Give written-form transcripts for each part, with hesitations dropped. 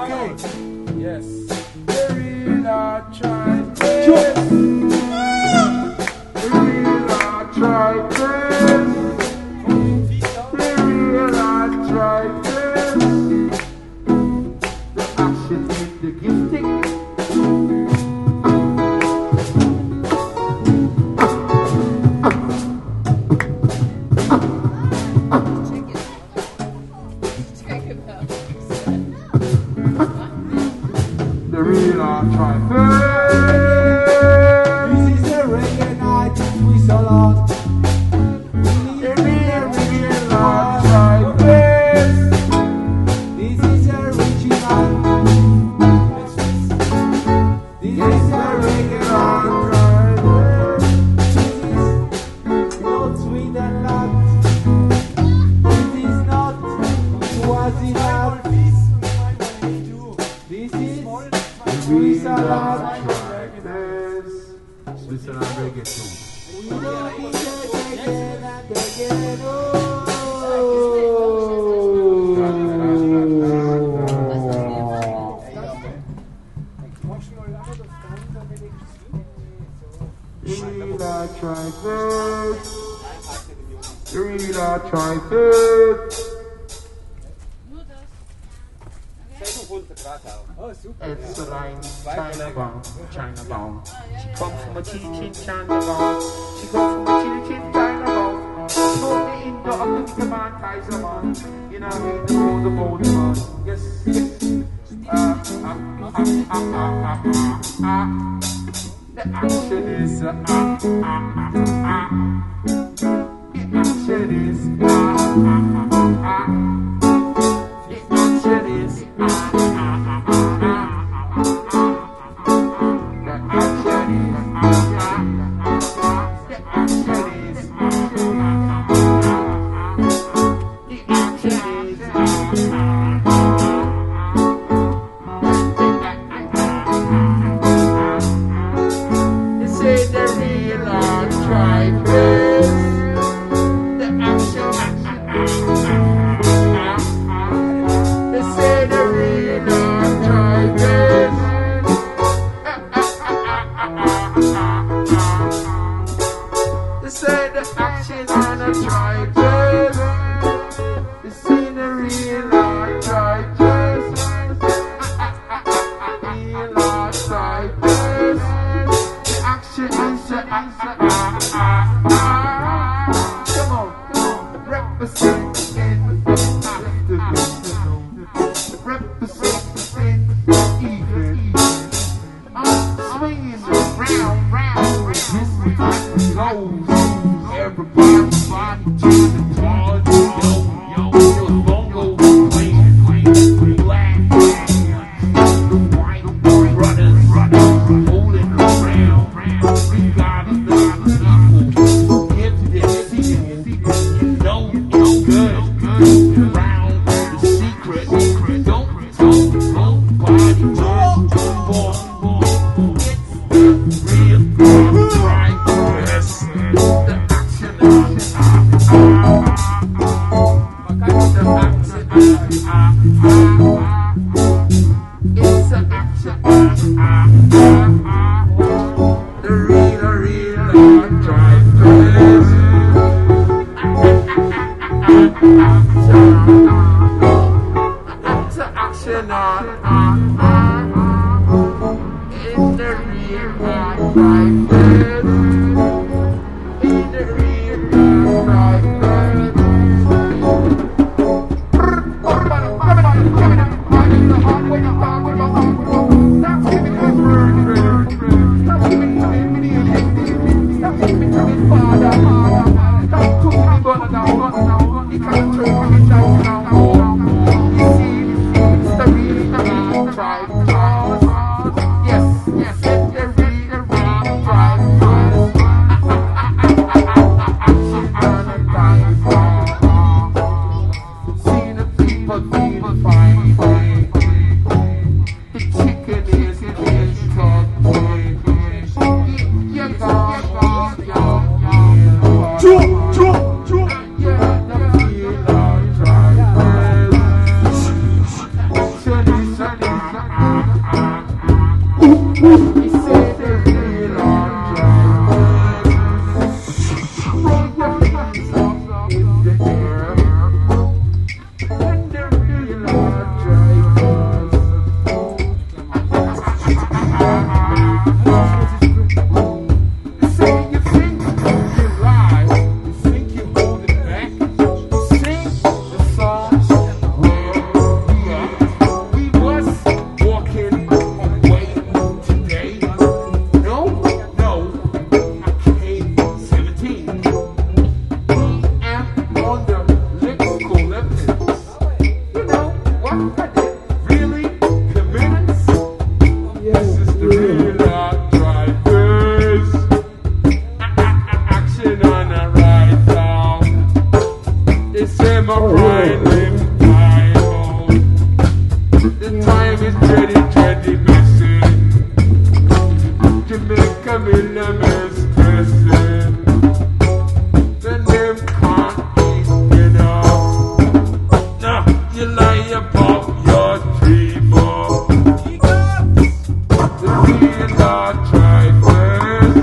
Okay. Yes. The real arthritis. The real arthritis. The real arthritis. The action is the gifting. The real arthritis. This is the reggae night we so long. The real arthritis. This is the original. This is the reggae arthritis. This is not sweet and loud. This is not Swaziland. This is Switzerland. Switzerland reggae too. We don't need again and again. Real arthritis. Real arthritis. It's a line, China bound, China bound. She comes from a chin China bound. She comes from a chin China bound. She told me in the African man, Kaiser man. You know, the bold man. Yes, yes. The action is The action is The action is Really? Commitments? This is the real hard drivers. Action on a ride down. It's in my prime Bible. The time is ready, missing. Jamaica Miller's pressing. The name can't be enough. Nah, you lie about your dream. The real hard drivers.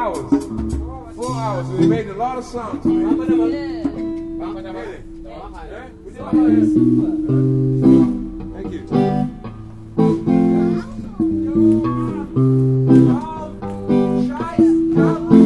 hours. 4 hours. We made a lot of songs. Really? Thank you. Scheiß,